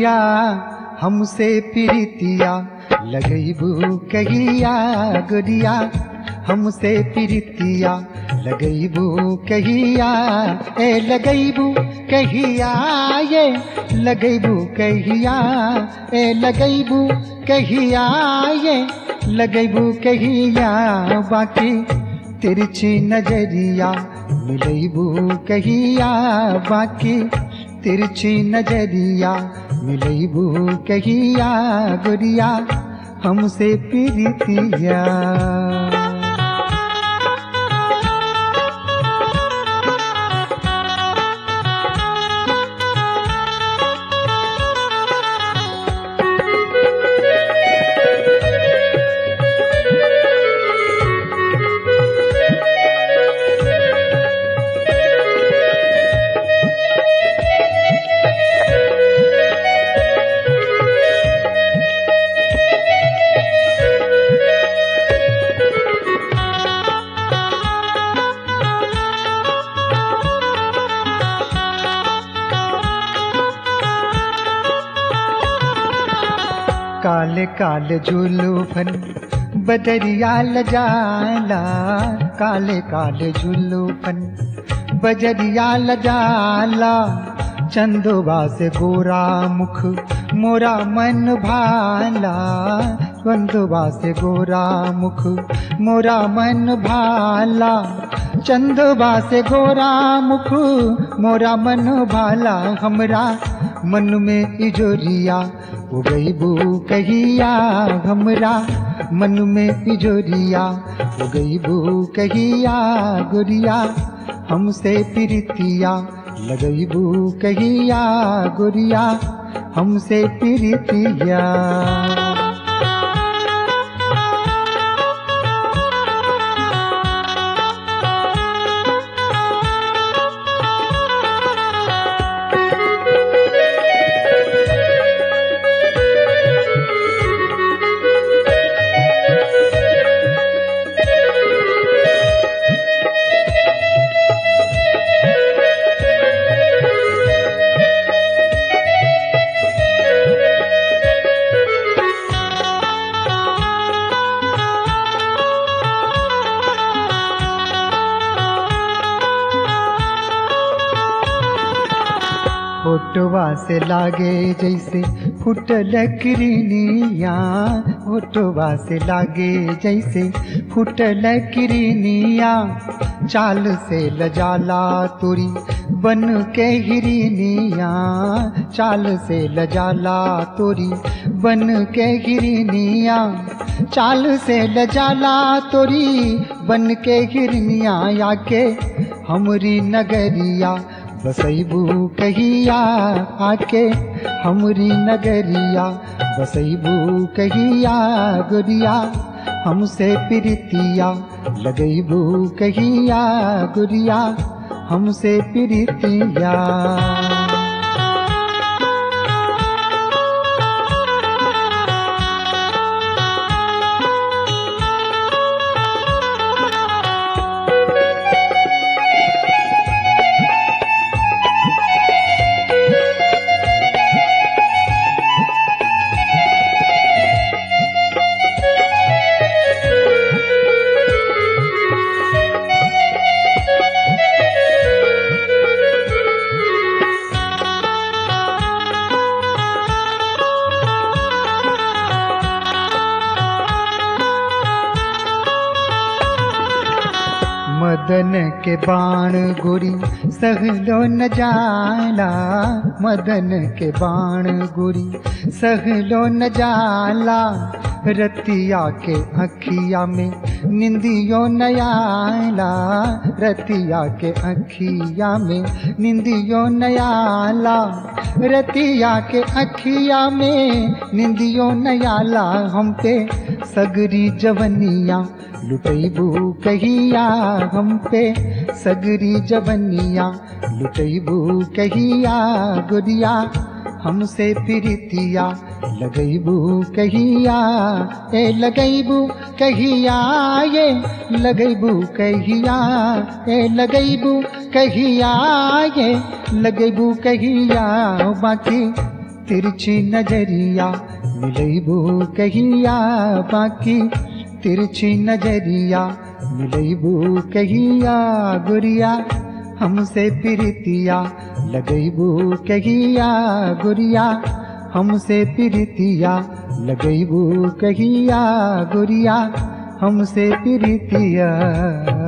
गोरिया हमसे प्रीतिया लगैबू कहिया गोरिया हमसे प्रीतिया लगैबू कहिया ए लगैबू कहिया ये लगैबू कहिया ए लगैबू कहिया ये लगैबू कहिया बाकी तिरछी नजरिया मिलैबू कहिया बाकी तिरछी नजरिया मिलैबू कहिया गोरिया हमसे प्रीतिया। काले काले जुल्फन बदरिया लजाला काले काले जुल्फन बजरिया लजाला चंदोबा से गोरा मुख मोरा मन भाला चंदोबा से गोरा मुख मोरा मन भाला चंदोबा से गोरा मुख मोरा मन भाला हमरा मन में इजोरिया उगैबू कहिया हमरा मन में इजोरिया उगैबू कहिया गोरिया हमसे प्रीतिया लगैबू कहिया गोरिया हमसे प्रीतिया। होठवा से लागे जैसे फुटल किरनिया होठवा से लागे जैसे फुटल किरनिया चाल से लजाला तुरी बन के हिरनिया चाल से लजाला तुरी बन के हिरनिया चाल से लजाला तुरी बन के हिरनिया आके हमरी नगरिया बसैबू कहिया आके हमरी नगरिया बसैबू कहिया गोरिया हमसे प्रीतिया लगैबू कहिया गोरिया हमसे प्रीतिया। मदन के बाण गोरी सहलो न जाला मदन के बाण गोरी सहलो न जाला रतिया के अखिया में निंदियो नयाला रतिया के अखिया में निंदियो नयाला रतिया के अखिया में निंदियो नयाला हम पे सगरी जवनिया लुटैबू कहिया हम पे सगरी जवनिया लुटैबू कहिया गोरिया हमसे प्रीतिया लगैबू कहिया ए लगैबू कहिया ये लगैबू कहिया ए लगैबू कहिया ये लगैबू कहिया बाकी तिरछी नजरिया मिलैबू कहिया बाकी तिरछी नजरिया मिलैबू कहिया गुरिया हमसे प्रीतिया लगैबू कहिया गुरिया हमसे प्रीतिया लगैबू कहिया गुरिया हमसे प्रीतिया।